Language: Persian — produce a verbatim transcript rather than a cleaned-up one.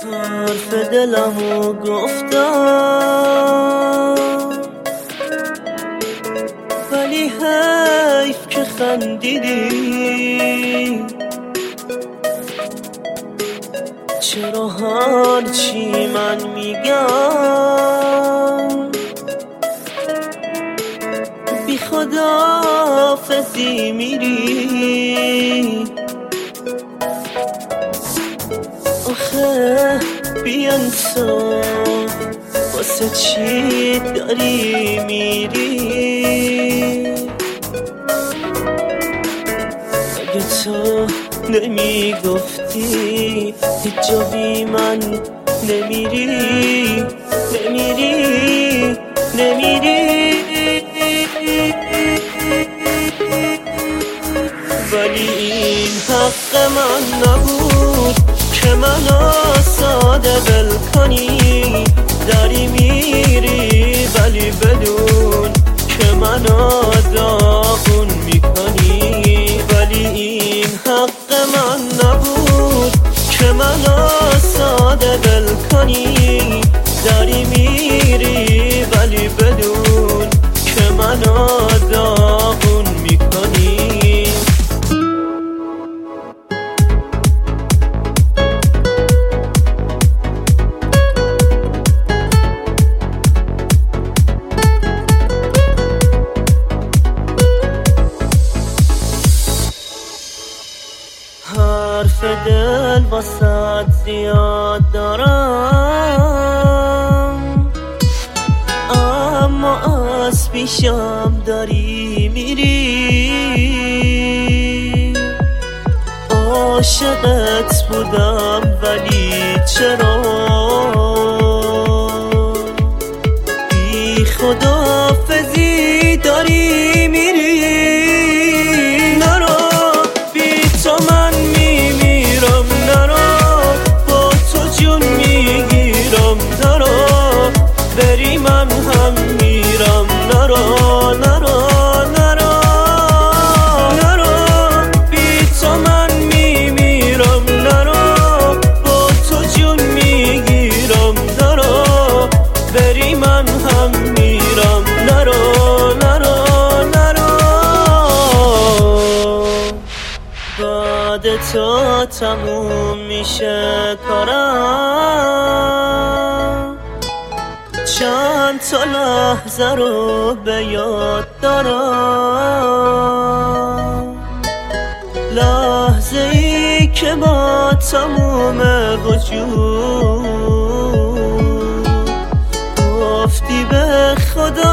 حرف دلمو گفتم ولی حیف که خندیدی. چرا هرچی من میگم بی خداحافظی میری؟ آخه بی انصاف واسه چی داری میری؟ اگه تو نمیگفتی هیچ جا بی من نمیری نمیری نمیری ولی این حق من نبود که منو ساده ول کنی. داری میری ولی بدون که منو داغون میکنی. ولی این حق من نبود که منو ساده ول کنی. داری میری ولی بدون که منو داغون میکنی. حرف دل واسد زیاد دارم اما از پیشم داری میری. عاشقت بودم ولی چرا بی خداحافظی داری میری؟ بری من هم میرم. نرو نرو نرو نرو بی تو من میمیرم. نرو با تو جون میگیرم. نرو بری من هم میرم. نرو نرو نرو بعد تو تموم میشه کارم. چند تا لحظه رو به یاد دارم. لحظه ای که با تموم وجود گفتی به خدا